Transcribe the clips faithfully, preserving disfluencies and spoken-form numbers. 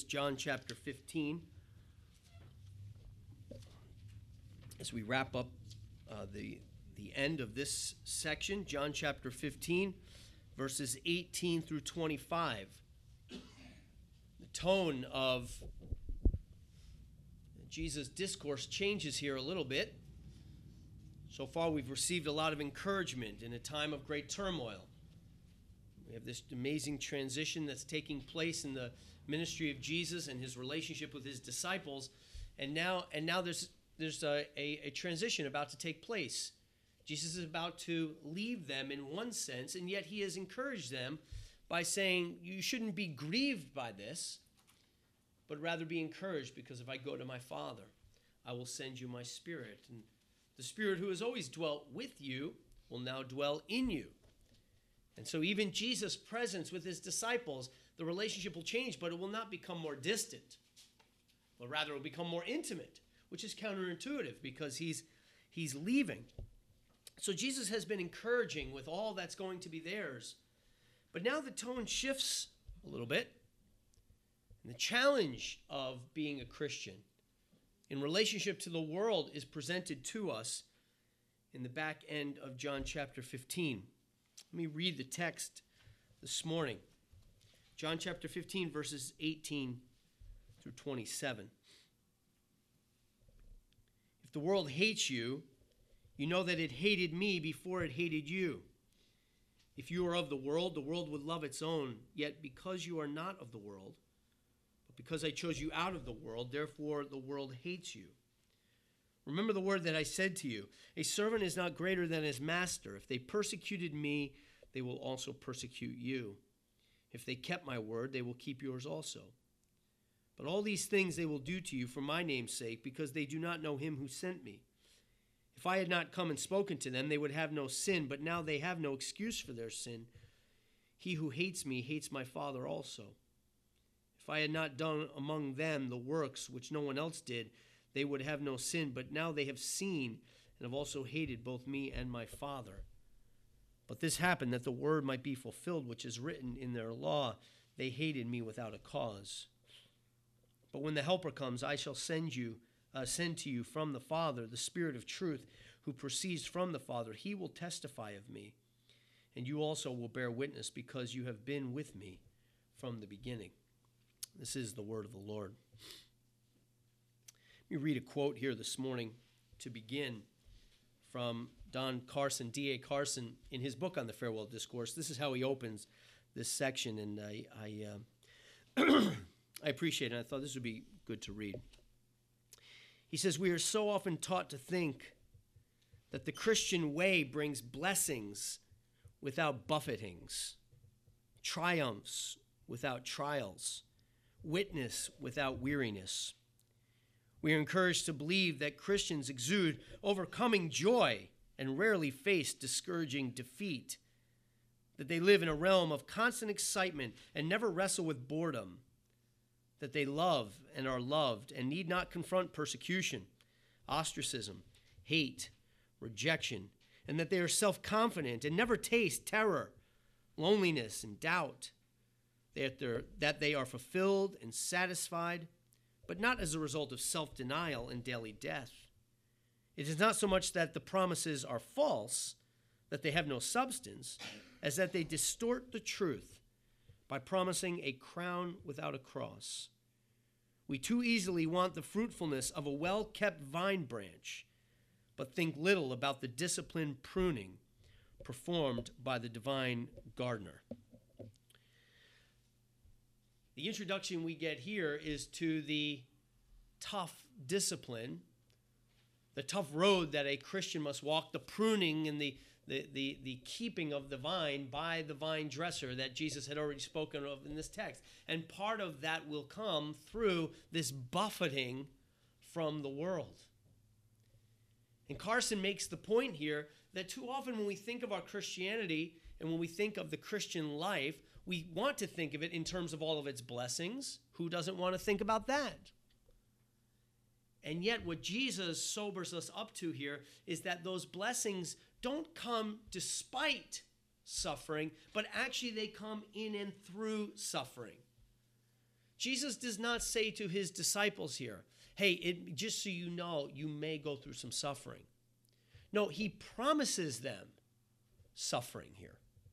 John chapter fifteen. As we wrap up uh, the, the end of this section, John chapter fifteen, verses eighteen through twenty-five. The tone of Jesus' discourse changes here a little bit. So far, we've received a lot of encouragement in a time of great turmoil. We have this amazing transition that's taking place in the ministry of Jesus and his relationship with his disciples. And now, and now there's, there's a, a, a transition about to take place. Jesus is about to leave them in one sense, and yet he has encouraged them by saying, you shouldn't be grieved by this, but rather be encouraged, because if I go to my Father, I will send you my Spirit. And the Spirit who has always dwelt with you will now dwell in you. And so even Jesus' presence with his disciples, the relationship will change, but it will not become more distant, but rather it will become more intimate, which is counterintuitive because he's, he's leaving. So Jesus has been encouraging with all that's going to be theirs. But now the tone shifts a little bit. And the challenge of being a Christian in relationship to the world is presented to us in the back end of John chapter fifteen. Let me read the text this morning. John chapter fifteen, verses eighteen through twenty-seven. If the world hates you, you know that it hated me before it hated you. If you are of the world, the world would love its own. Yet because you are not of the world, but because I chose you out of the world, therefore the world hates you. Remember the word that I said to you, a servant is not greater than his master. If they persecuted me, they will also persecute you. If they kept my word, they will keep yours also. But all these things they will do to you for my name's sake, because they do not know him who sent me. If I had not come and spoken to them, they would have no sin, but now they have no excuse for their sin. He who hates me hates my Father also. If I had not done among them the works which no one else did, they would have no sin, but now they have seen and have also hated both me and my Father. But this happened that the word might be fulfilled, which is written in their law, they hated me without a cause. But when the Helper comes, I shall send you, uh, send to you from the Father the Spirit of truth, who proceeds from the Father. He will testify of me, and you also will bear witness, because you have been with me from the beginning. This is the word of the Lord. Let me read a quote here this morning to begin from Don Carson, D A Carson, in his book on the Farewell Discourse. This is how he opens this section, and I I, uh, I appreciate it. I thought this would be good to read. He says, we are so often taught to think that the Christian way brings blessings without buffetings, triumphs without trials, witness without weariness. We are encouraged to believe that Christians exude overcoming joy and rarely face discouraging defeat, that they live in a realm of constant excitement and never wrestle with boredom, that they love and are loved and need not confront persecution, ostracism, hate, rejection, and that they are self-confident and never taste terror, loneliness, and doubt, that they are fulfilled and satisfied, but not as a result of self-denial and daily death. It is not so much that the promises are false, that they have no substance, as that they distort the truth by promising a crown without a cross. We too easily want the fruitfulness of a well-kept vine branch, but think little about the disciplined pruning performed by the divine gardener. The introduction we get here is to the tough discipline, the tough road that a Christian must walk, the pruning and the, the, the, the keeping of the vine by the vine dresser that Jesus had already spoken of in this text. And part of that will come through this buffeting from the world. And Carson makes the point here that too often when we think of our Christianity and when we think of the Christian life, we want to think of it in terms of all of its blessings. Who doesn't want to think about that? And yet what Jesus sobers us up to here is that those blessings don't come despite suffering, but actually they come in and through suffering. Jesus does not say to his disciples here, hey, it, just so you know, you may go through some suffering. No, he promises them suffering here.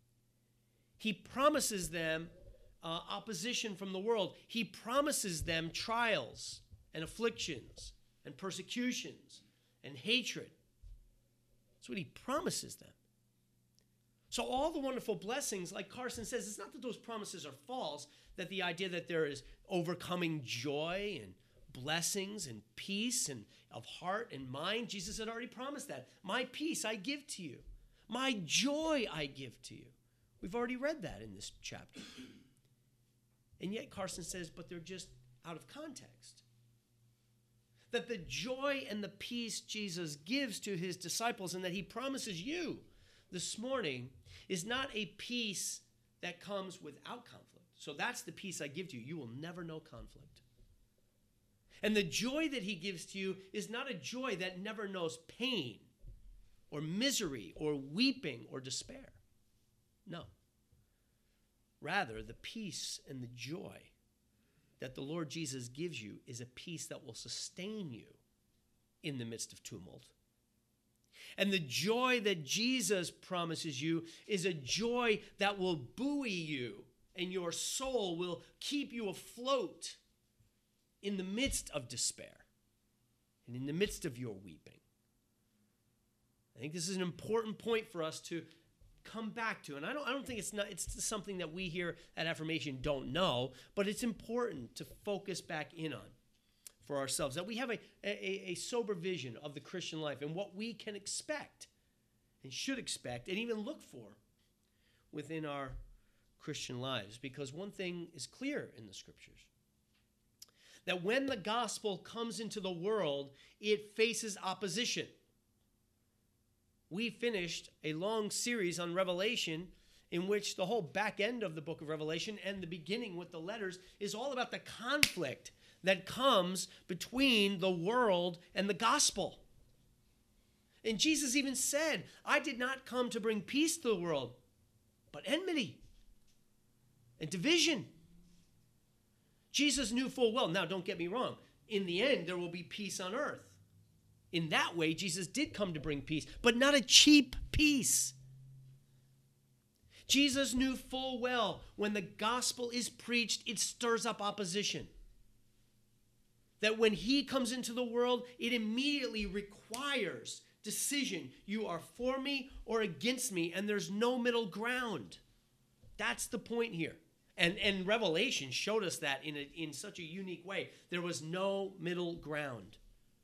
He promises them uh, opposition from the world. He promises them trials and afflictions and persecutions and hatred. That's what he promises them. So all the wonderful blessings, like Carson says, it's not that those promises are false, that the idea that there is overcoming joy and blessings and peace and of heart and mind, Jesus had already promised that. My peace I give to you. My joy I give to you. We've already read that in this chapter. And yet Carson says, but they're just out of context. That the joy and the peace Jesus gives to his disciples and that he promises you this morning is not a peace that comes without conflict. So that's the peace I give to you. You will never know conflict. And the joy that he gives to you is not a joy that never knows pain or misery or weeping or despair. No. Rather, the peace and the joy that the Lord Jesus gives you is a peace that will sustain you in the midst of tumult. And the joy that Jesus promises you is a joy that will buoy you, and your soul will keep you afloat in the midst of despair and in the midst of your weeping. I think this is an important point for us to come back to. And I don't, I don't think it's not, it's something that we here at Affirmation don't know, but it's important to focus back in on for ourselves, that we have a, a, a sober vision of the Christian life and what we can expect and should expect and even look for within our Christian lives. Because one thing is clear in the scriptures, that when the gospel comes into the world, it faces opposition. We finished a long series on Revelation in which the whole back end of the book of Revelation and the beginning with the letters is all about the conflict that comes between the world and the gospel. And Jesus even said, I did not come to bring peace to the world, but enmity and division. Jesus knew full well, now don't get me wrong, in the end there will be peace on earth. In that way, Jesus did come to bring peace, but not a cheap peace. Jesus knew full well when the gospel is preached, it stirs up opposition. That when he comes into the world, it immediately requires decision. You are for me or against me, and there's no middle ground. That's the point here. And, and Revelation showed us that in, a, in such a unique way. There was no middle ground.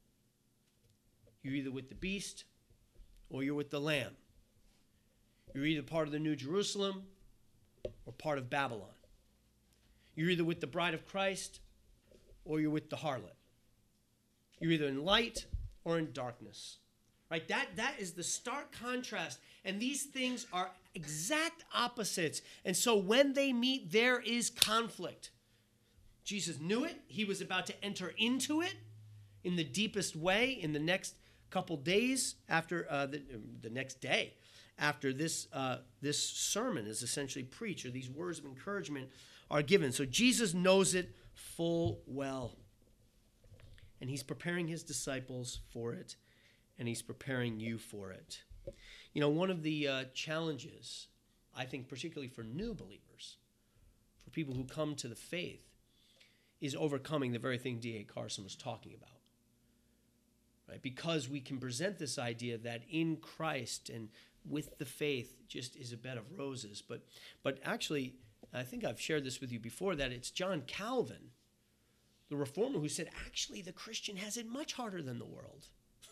You're either with the beast or you're with the lamb. You're either part of the New Jerusalem or part of Babylon. You're either with the bride of Christ or you're with the harlot. You're either in light or in darkness. Right? That, that is the stark contrast. And these things are exact opposites. And so when they meet, there is conflict. Jesus knew it. He was about to enter into it in the deepest way in the next couple days after uh, the, the next day after this uh, this sermon is essentially preached, or these words of encouragement are given. So Jesus knows it full well. And he's preparing his disciples for it, and he's preparing you for it. You know, one of the uh, challenges, I think particularly for new believers, for people who come to the faith, is overcoming the very thing D A Carson was talking about. Right? Because we can present this idea that in Christ and with the faith just is a bed of roses. But, but actually, I think I've shared this with you before, that it's John Calvin, the reformer, who said, actually, the Christian has it much harder than the world.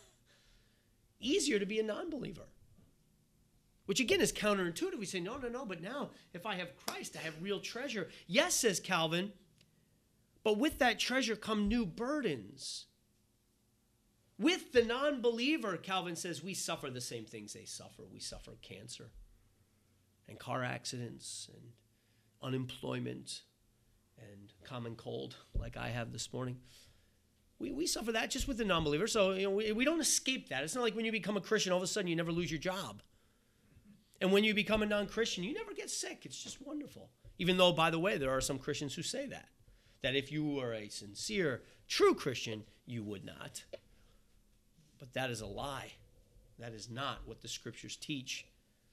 Easier to be a non-believer. Which, again, is counterintuitive. We say, no, no, no, but now, if I have Christ, I have real treasure. Yes, says Calvin, but with that treasure come new burdens. With the non-believer, Calvin says, we suffer the same things they suffer. We suffer cancer and car accidents and unemployment and common cold like I have this morning. We we suffer that just with the non-believer. So you know, we, we don't escape that. It's not like when you become a Christian, all of a sudden you never lose your job. And when you become a non-Christian, you never get sick. It's just wonderful. Even though, by the way, there are some Christians who say that. that if you were a sincere, true Christian, you would not. But that is a lie. That is not what the scriptures teach.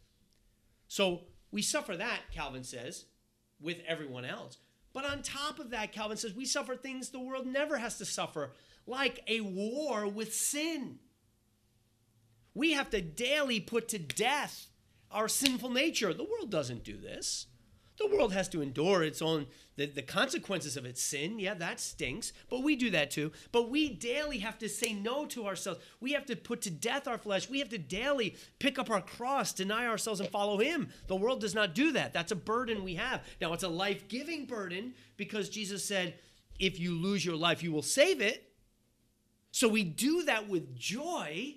So we suffer that, Calvin says, with everyone else. But on top of that, Calvin says, we suffer things the world never has to suffer, like a war with sin. We have to daily put to death our sinful nature. The world doesn't do this. The world has to endure its own, the, the consequences of its sin. Yeah, that stinks. But we do that too. But we daily have to say no to ourselves. We have to put to death our flesh. We have to daily pick up our cross, deny ourselves, and follow him. The world does not do that. That's a burden we have. Now, it's a life-giving burden because Jesus said, if you lose your life, you will save it. So we do that with joy.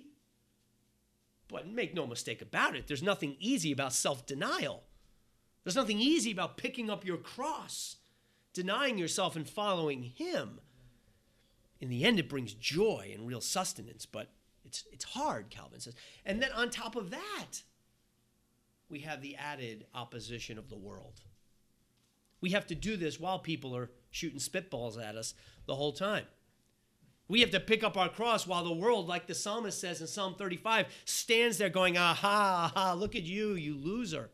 But make no mistake about it, there's nothing easy about self-denial. There's nothing easy about picking up your cross, denying yourself and following him. In the end, it brings joy and real sustenance, but it's, it's hard, Calvin says. And then on top of that, we have the added opposition of the world. We have to do this while people are shooting spitballs at us the whole time. We have to pick up our cross while the world, like the psalmist says in Psalm thirty-five, stands there going, aha, aha, look at you, you loser.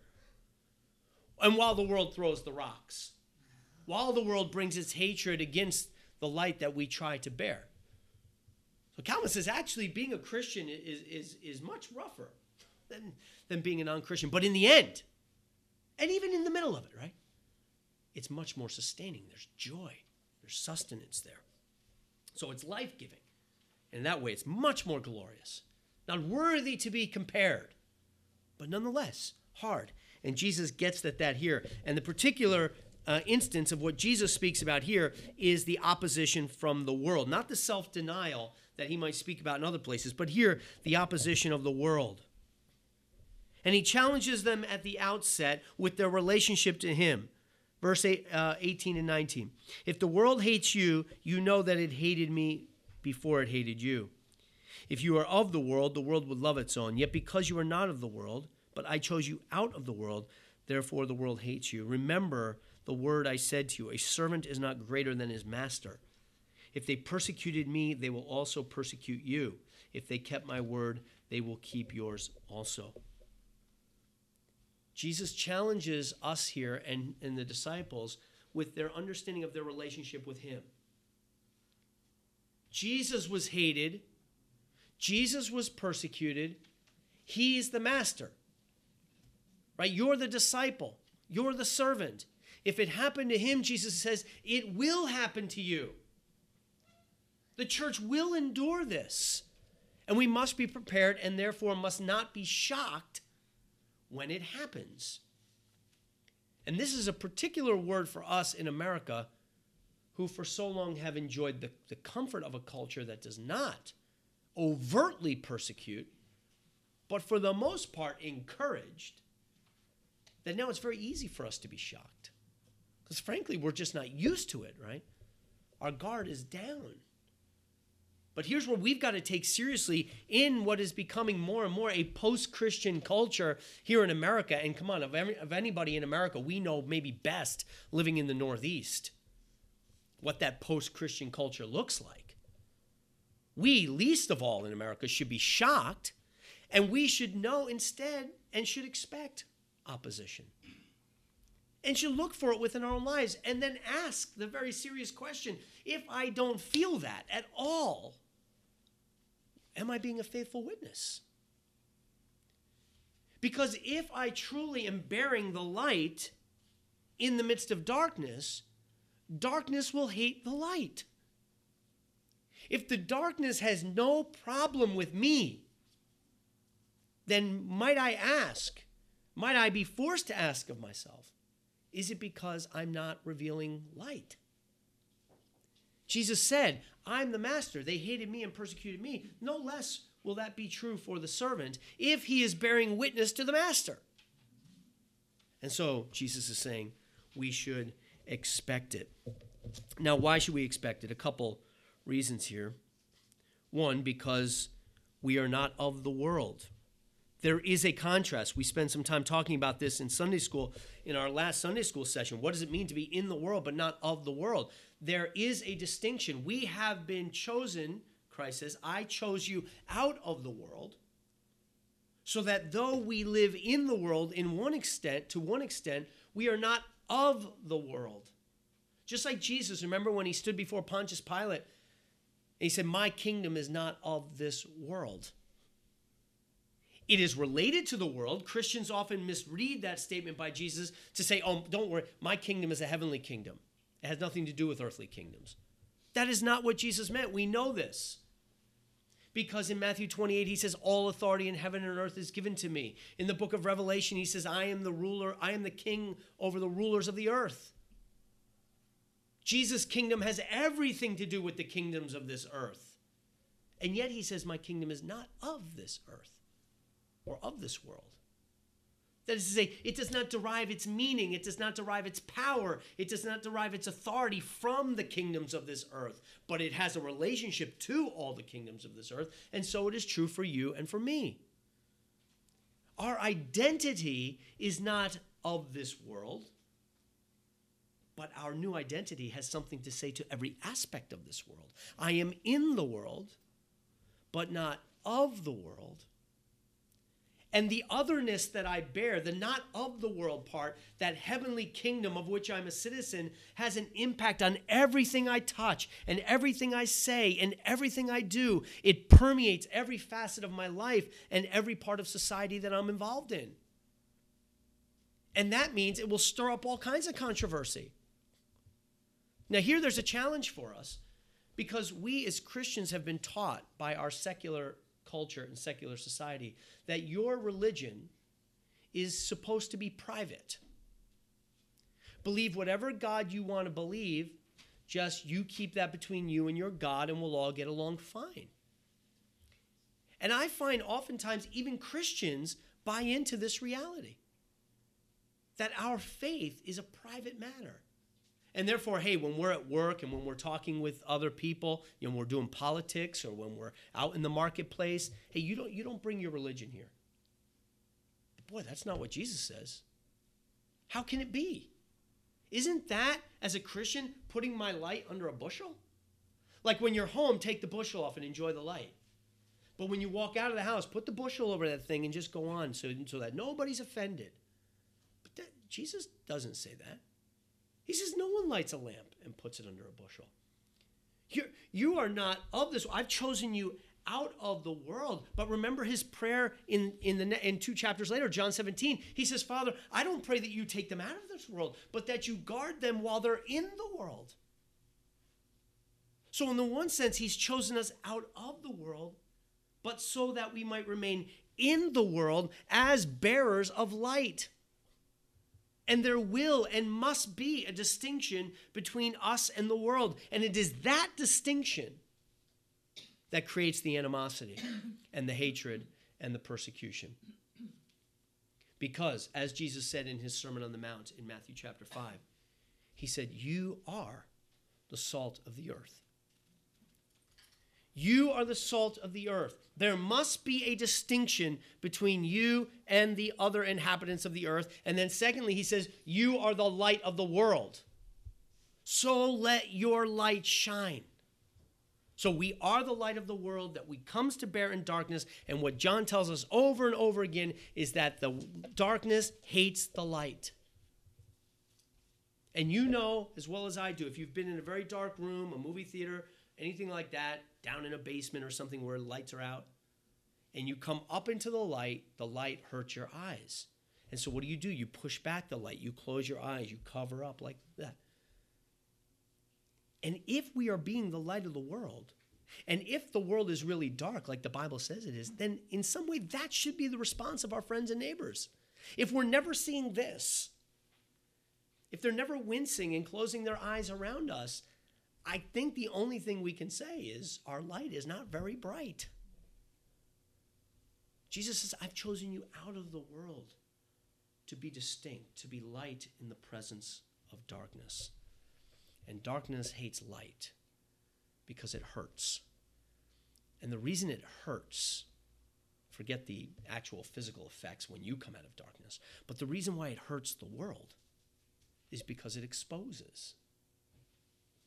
And while the world throws the rocks, while the world brings its hatred against the light that we try to bear. So Calvin says, actually, being a Christian is, is, is much rougher than, than being a non-Christian. But in the end, and even in the middle of it, right, it's much more sustaining. There's joy. There's sustenance there. So it's life-giving. And in that way, it's much more glorious. Not worthy to be compared, but nonetheless, hard. And Jesus gets at that here. And the particular uh, instance of what Jesus speaks about here is the opposition from the world. Not the self-denial that he might speak about in other places, but here, the opposition of the world. And he challenges them at the outset with their relationship to him. Verse eight, uh, eighteen and nineteen. If the world hates you, you know that it hated me before it hated you. If you are of the world, the world would love its own. Yet because you are not of the world, but I chose you out of the world, therefore the world hates you. Remember the word I said to you, a servant is not greater than his master. If they persecuted me, they will also persecute you. If they kept my word, they will keep yours also. Jesus challenges us here and, and the disciples with their understanding of their relationship with him. Jesus was hated. Jesus was persecuted. He's the master. Right? You're the disciple. You're the servant. If it happened to him, Jesus says, it will happen to you. The church will endure this. And we must be prepared and therefore must not be shocked when it happens. And this is a particular word for us in America who for so long have enjoyed the, the comfort of a culture that does not overtly persecute, but for the most part encouraged, that now it's very easy for us to be shocked. Because frankly, we're just not used to it, right? Our guard is down. But here's where we've got to take seriously in what is becoming more and more a post-Christian culture here in America. And come on, of, every, of anybody in America, we know maybe best living in the Northeast what that post-Christian culture looks like. We, least of all in America, should be shocked, and we should know instead and should expect opposition. And should look for it within our own lives and then ask the very serious question, if I don't feel that at all, am I being a faithful witness? Because if I truly am bearing the light in the midst of darkness, darkness will hate the light. If the darkness has no problem with me, then might I ask, might I be forced to ask of myself, is it because I'm not revealing light? Jesus said, I'm the master. They hated me and persecuted me. No less will that be true for the servant if he is bearing witness to the master. And so Jesus is saying we should expect it. Now, why should we expect it? A couple reasons here. One, because we are not of the world. There is a contrast. We spent some time talking about this in Sunday school, in our last Sunday school session. What does it mean to be in the world but not of the world? there is a distinction. We have been chosen, Christ says, I chose you out of the world, so that though we live in the world in one extent, to one extent, we are not of the world. Just like Jesus, remember when he stood before Pontius Pilate, and he said, my kingdom is not of this world. It is related to the world. Christians often misread that statement by Jesus to say, oh, don't worry, my kingdom is a heavenly kingdom. It has nothing to do with earthly kingdoms. That is not what Jesus meant. We know this. Because in Matthew twenty-eight, he says, all authority in heaven and earth is given to me. In the book of Revelation, he says, I am the ruler, I am the king over the rulers of the earth. Jesus' kingdom has everything to do with the kingdoms of this earth. And yet he says, my kingdom is not of this earth or of this world. That is to say, it does not derive its meaning, it does not derive its power, it does not derive its authority from the kingdoms of this earth, but it has a relationship to all the kingdoms of this earth, and so it is true for you and for me. Our identity is not of this world, but our new identity has something to say to every aspect of this world. I am in the world, but not of the world. And the otherness that I bear, the not of the world part, that heavenly kingdom of which I'm a citizen, has an impact on everything I touch and everything I say and everything I do. It permeates every facet of my life and every part of society that I'm involved in. And that means it will stir up all kinds of controversy. Now here there's a challenge for us, because we as Christians have been taught by our secular culture and secular society that your religion is supposed to be private. Believe whatever God you want to believe, just you keep that between you and your God and we'll all get along fine. And I find oftentimes even Christians buy into this reality, that our faith is a private matter. And therefore, hey, when we're at work and when we're talking with other people, you know, when we're doing politics or when we're out in the marketplace, hey, you don't, you don't bring your religion here. Boy, that's not what Jesus says. How can it be? Isn't that, as a Christian, putting my light under a bushel? Like when you're home, take the bushel off and enjoy the light. But when you walk out of the house, put the bushel over that thing and just go on so, so that nobody's offended. But that, Jesus doesn't say that. He says no one lights a lamp and puts it under a bushel. You're, you are not of this. I've chosen you out of the world. But remember his prayer in, in, the, in two chapters later, John seventeen. He says, Father, I don't pray that you take them out of this world, but that you guard them while they're in the world. So in the one sense, he's chosen us out of the world, but so that we might remain in the world as bearers of light. And there will and must be a distinction between us and the world. And it is that distinction that creates the animosity and the hatred and the persecution. Because, as Jesus said in his Sermon on the Mount in Matthew chapter five, he said, you are the salt of the earth. You are the salt of the earth. There must be a distinction between you and the other inhabitants of the earth. And then secondly, he says, you are the light of the world. So let your light shine. So we are the light of the world that we comes to bear in darkness. And what John tells us over and over again is that the darkness hates the light. And you know as well as I do, if you've been in a very dark room, a movie theater, anything like that, down in a basement or something where lights are out, and you come up into the light, the light hurts your eyes. And so what do you do? You push back the light. You close your eyes. You cover up like that. And if we are being the light of the world, and if the world is really dark, like the Bible says it is, then in some way that should be the response of our friends and neighbors. If we're never seeing this, if they're never wincing and closing their eyes around us, I think the only thing we can say is our light is not very bright. Jesus says, I've chosen you out of the world to be distinct, to be light in the presence of darkness. And darkness hates light because it hurts. And the reason it hurts, forget the actual physical effects when you come out of darkness, but the reason why it hurts the world is because it exposes.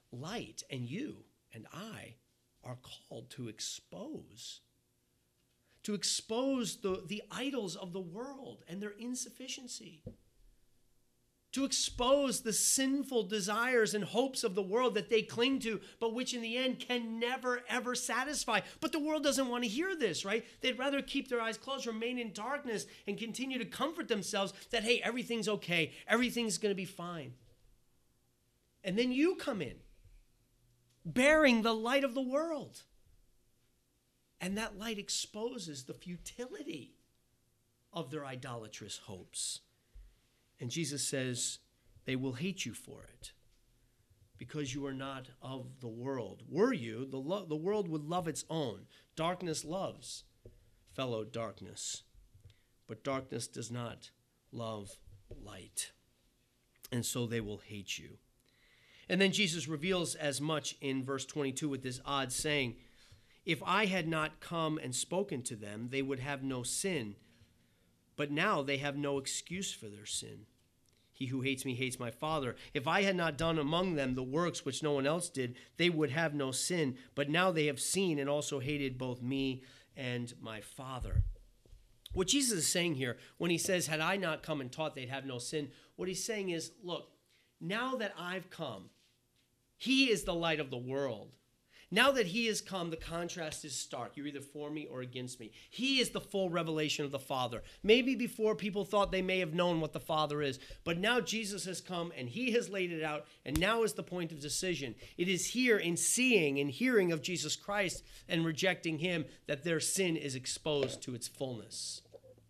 light, and you and I are called to expose. To expose the, the idols of the world and their insufficiency. To expose the sinful desires and hopes of the world that they cling to, but which in the end can never, ever satisfy. But the world doesn't want to hear this, right? They'd rather keep their eyes closed, remain in darkness, and continue to comfort themselves that, hey, everything's okay. Everything's going to be fine. And then you come in, bearing the light of the world. And that light exposes the futility of their idolatrous hopes. And Jesus says, they will hate you for it because you are not of the world. Were you, the, lo- the world would love its own. Darkness loves fellow darkness, but darkness does not love light. And so they will hate you. And then Jesus reveals as much in verse twenty-two with this odd saying, if I had not come and spoken to them, they would have no sin. But now they have no excuse for their sin. He who hates me hates my Father. If I had not done among them the works which no one else did, they would have no sin. But now they have seen and also hated both me and my Father. What Jesus is saying here, when he says, had I not come and taught, they'd have no sin, what he's saying is, look, now that I've come, he is the light of the world. Now that he has come, the contrast is stark. You're either for me or against me. He is the full revelation of the Father. Maybe before people thought they may have known what the Father is, but now Jesus has come and he has laid it out, and now is the point of decision. It is here in seeing and hearing of Jesus Christ and rejecting him that their sin is exposed to its fullness.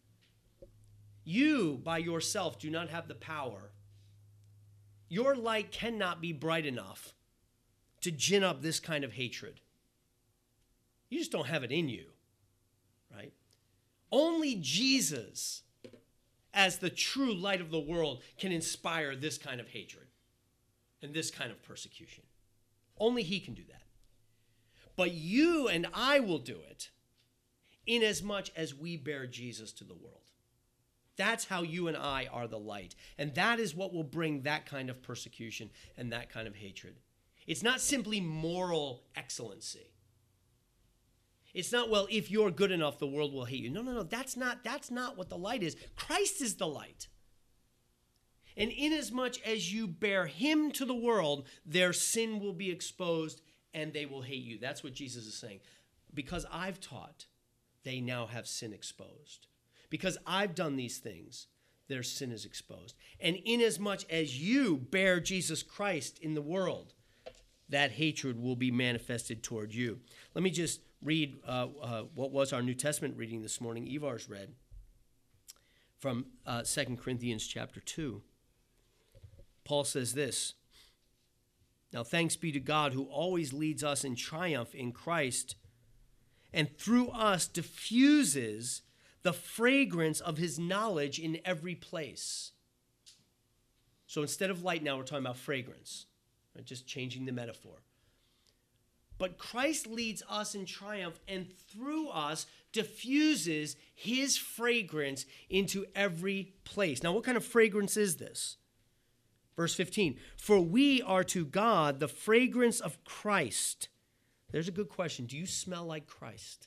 You, by yourself, do not have the power. Your light cannot be bright enough to gin up this kind of hatred. You just don't have it in you, right? Only Jesus, as the true light of the world, can inspire this kind of hatred and this kind of persecution. Only he can do that. But you and I will do it inasmuch as we bear Jesus to the world. That's how you and I are the light. And that is what will bring that kind of persecution and that kind of hatred. It's not simply moral excellency. It's not, well, if you're good enough, the world will hate you. No, no, no, that's not, that's not what the light is. Christ is the light. And inasmuch as you bear him to the world, their sin will be exposed and they will hate you. That's what Jesus is saying. Because I've taught, they now have sin exposed. Because I've done these things, their sin is exposed. And inasmuch as you bear Jesus Christ in the world, that hatred will be manifested toward you. Let me just read uh, uh, what was our New Testament reading this morning. Ivar's read from uh, Second Corinthians chapter two. Paul says this, now thanks be to God who always leads us in triumph in Christ and through us diffuses the fragrance of his knowledge in every place. So instead of light now, we're talking about fragrance. Right? Just changing the metaphor. But Christ leads us in triumph and through us diffuses his fragrance into every place. Now, what kind of fragrance is this? Verse fifteen, for we are to God the fragrance of Christ. There's a good question. Do you smell like Christ?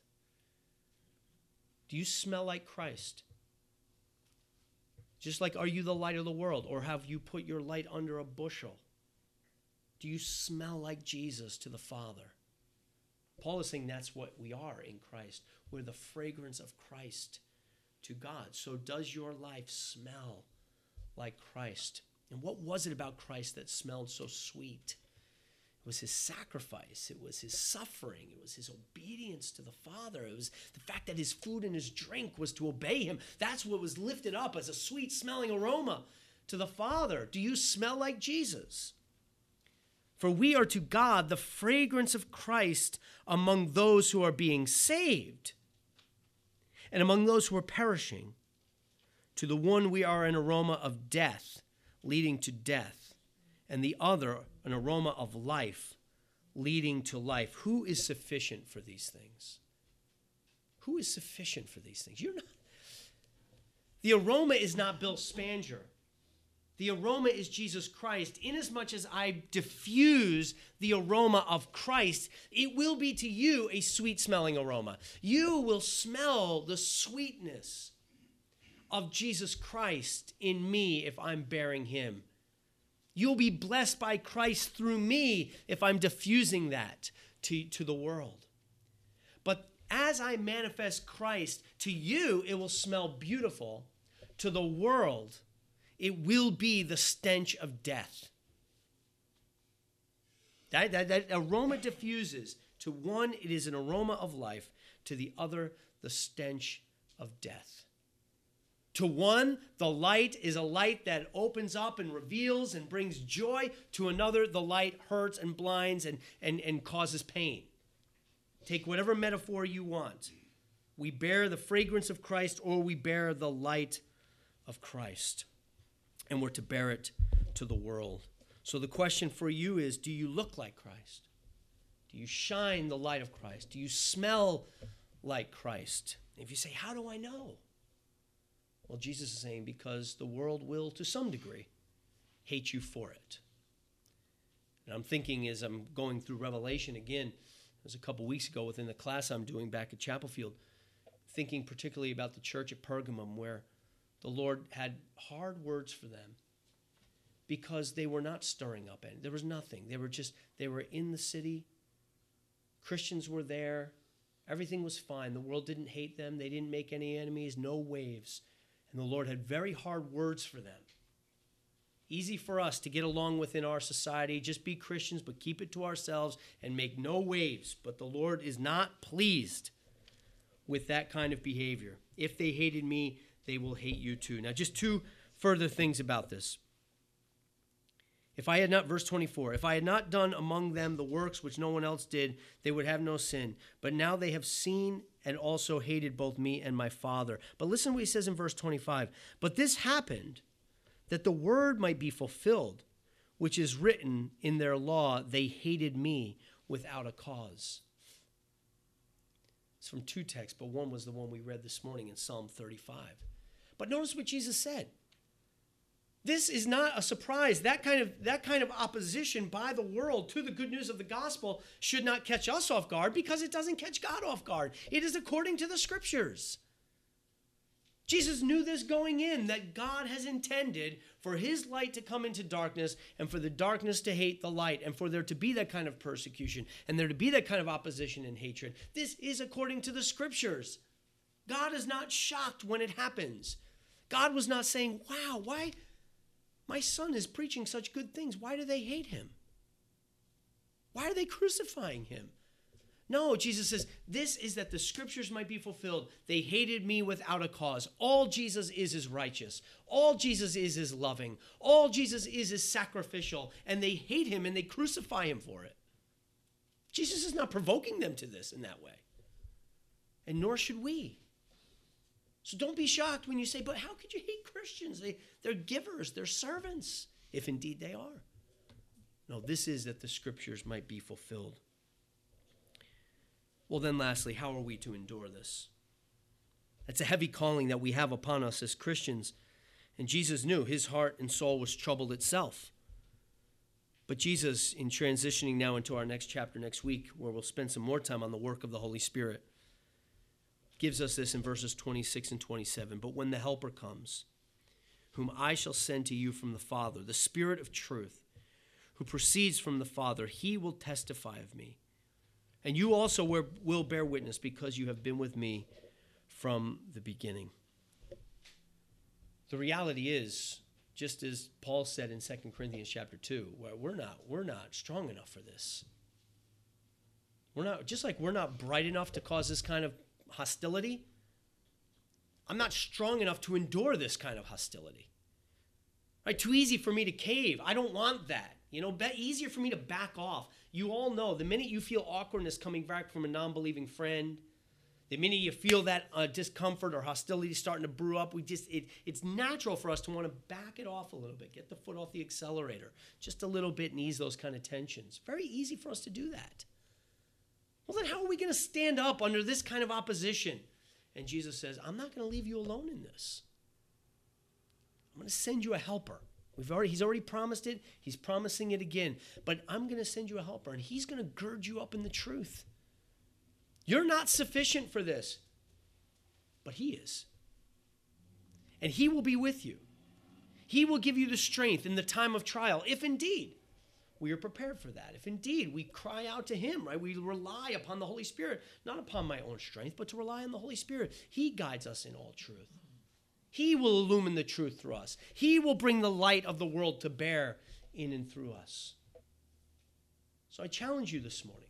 Do you smell like Christ? Just like, are you the light of the world? Or have you put your light under a bushel? Do you smell like Jesus to the Father? Paul is saying that's what we are in Christ. We're the fragrance of Christ to God. So does your life smell like Christ? And what was it about Christ that smelled so sweet? It was his sacrifice. It was his suffering. It was his obedience to the Father. It was the fact that his food and his drink was to obey him. That's what was lifted up as a sweet-smelling aroma to the Father. Do you smell like Jesus? For we are to God the fragrance of Christ among those who are being saved and among those who are perishing. To the one we are an aroma of death, leading to death, and the other an aroma of life, leading to life. Who is sufficient for these things? Who is sufficient for these things? You're not. The aroma is not Bill Spanger. The aroma is Jesus Christ. Inasmuch as I diffuse the aroma of Christ, it will be to you a sweet-smelling aroma. You will smell the sweetness of Jesus Christ in me if I'm bearing him. You'll be blessed by Christ through me if I'm diffusing that to, to the world. But as I manifest Christ, to you it will smell beautiful. To the world, it will be the stench of death. That, that, that aroma diffuses. To one, it is an aroma of life. To the other, the stench of death. To one, the light is a light that opens up and reveals and brings joy. To another, the light hurts and blinds and, and, and causes pain. Take whatever metaphor you want. We bear the fragrance of Christ, or we bear the light of Christ. And we're to bear it to the world. So the question for you is, do you look like Christ? Do you shine the light of Christ? Do you smell like Christ? If you say, how do I know? Well, Jesus is saying, because the world will, to some degree, hate you for it. And I'm thinking as I'm going through Revelation again, it was a couple weeks ago within the class I'm doing back at Chapel Field, thinking particularly about the church at Pergamum, where the Lord had hard words for them because they were not stirring up any. There was nothing. They were just, they were in the city. Christians were there. Everything was fine. The world didn't hate them. They didn't make any enemies, no waves. And the Lord had very hard words for them. Easy for us to get along within our society, just be Christians, but keep it to ourselves and make no waves. But the Lord is not pleased with that kind of behavior. If they hated me, they will hate you too. Now, just two further things about this. If I had not, verse twenty-four, if I had not done among them the works which no one else did, they would have no sin. But now they have seen and also hated both me and my Father. But listen to what he says in verse twenty-five. But this happened that the word might be fulfilled, which is written in their law, they hated me without a cause. It's from two texts, but one was the one we read this morning in Psalm thirty-five. But notice what Jesus said. This is not a surprise. That kind of, that kind of opposition by the world to the good news of the gospel should not catch us off guard, because it doesn't catch God off guard. It is according to the scriptures. Jesus knew this going in, that God has intended for his light to come into darkness and for the darkness to hate the light and for there to be that kind of persecution and there to be that kind of opposition and hatred. This is according to the scriptures. God is not shocked when it happens. God was not saying, wow, why? My son is preaching such good things. Why do they hate him? Why are they crucifying him? No, Jesus says, this is that the scriptures might be fulfilled. They hated me without a cause. All Jesus is is righteous. All Jesus is is loving. All Jesus is is sacrificial. And they hate him and they crucify him for it. Jesus is not provoking them to this in that way. And nor should we. So don't be shocked when you say, but how could you hate Christians? They, they're givers, they're servants, if indeed they are. No, this is that the scriptures might be fulfilled. Well, then lastly, how are we to endure this? It's a heavy calling that we have upon us as Christians. And Jesus knew his heart and soul was troubled itself. But Jesus, in transitioning now into our next chapter next week, where we'll spend some more time on the work of the Holy Spirit, gives us this in verses twenty-six and twenty-seven. But when the Helper comes, whom I shall send to you from the Father, the Spirit of truth, who proceeds from the Father, he will testify of me. And you also will bear witness, because you have been with me from the beginning. The reality is, just as Paul said in Second Corinthians chapter two, where we're not, we're not strong enough for this. We're not, just like we're not bright enough to cause this kind of hostility, I'm not strong enough to endure this kind of hostility. Right? Too easy for me to cave. I don't want that. You know, be easier for me to back off. You all know the minute you feel awkwardness coming back from a non-believing friend, the minute you feel that uh, discomfort or hostility starting to brew up, we just it, it's natural for us to want to back it off a little bit, get the foot off the accelerator just a little bit and ease those kind of tensions. Very easy for us to do that. Well, then how are we going to stand up under this kind of opposition? And Jesus says, I'm not going to leave you alone in this. I'm going to send you a helper. We've already, he's already promised it. He's promising it again. But I'm going to send you a helper, and he's going to gird you up in the truth. You're not sufficient for this, but he is. And he will be with you. He will give you the strength in the time of trial, if indeed we are prepared for that. If indeed we cry out to him, right? We rely upon the Holy Spirit, not upon my own strength, but to rely on the Holy Spirit. He guides us in all truth. He will illumine the truth through us. He will bring the light of the world to bear in and through us. So I challenge you this morning.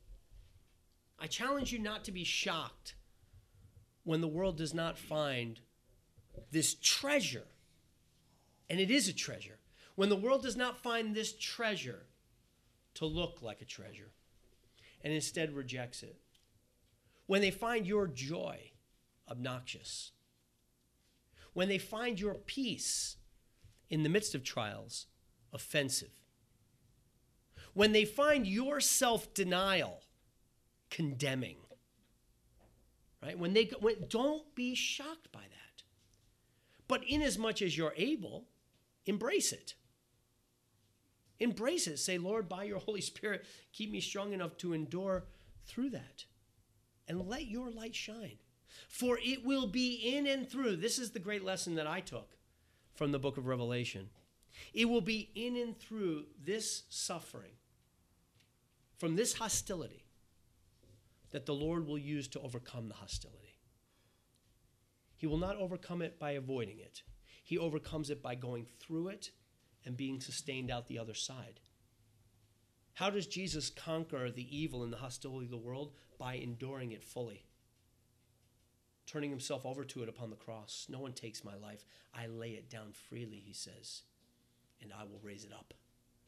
I challenge you not to be shocked when the world does not find this treasure. And it is a treasure. When the world does not find this treasure to look like a treasure and instead rejects it. When they find your joy obnoxious. When they find your peace in the midst of trials offensive. When they find your self-denial condemning. Right? When they when, don't be shocked by that. But inasmuch as you're able, embrace it. Embrace it. Say, Lord, by your Holy Spirit, keep me strong enough to endure through that. And let your light shine. For it will be in and through. This is the great lesson that I took from the book of Revelation. It will be in and through this suffering, from this hostility, that the Lord will use to overcome the hostility. He will not overcome it by avoiding it. He overcomes it by going through it and being sustained out the other side. How does Jesus conquer the evil and the hostility of the world? By enduring it fully. Turning himself over to it upon the cross. No one takes my life. I lay it down freely, he says, and I will raise it up.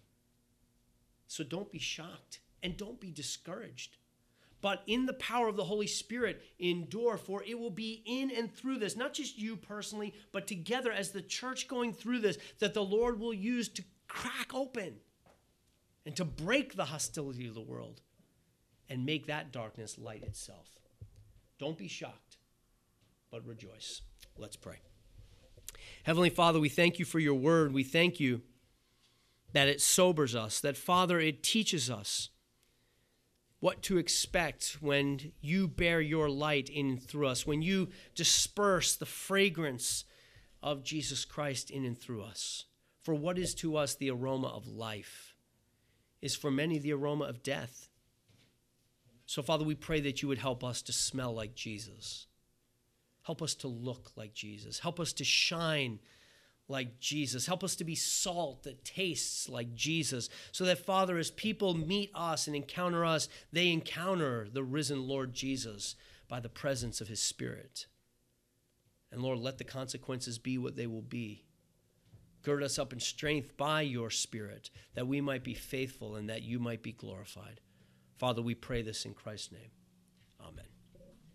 So don't be shocked and don't be discouraged. But in the power of the Holy Spirit, endure, for it will be in and through this, not just you personally, but together as the church going through this, that the Lord will use to crack open and to break the hostility of the world and make that darkness light itself. Don't be shocked, but rejoice. Let's pray. Heavenly Father, we thank you for your word. We thank you that it sobers us, that, Father, it teaches us what to expect when you bear your light in and through us, when you disperse the fragrance of Jesus Christ in and through us. For what is to us the aroma of life is for many the aroma of death. So, Father, we pray that you would help us to smell like Jesus. Help us to look like Jesus. Help us to shine like Jesus. Help us to be salt that tastes like Jesus, so that, Father, as people meet us and encounter us, they encounter the risen Lord Jesus by the presence of his Spirit. And Lord, let the consequences be what they will be. Gird us up in strength by your Spirit, that we might be faithful and that you might be glorified. Father, we pray this in Christ's name.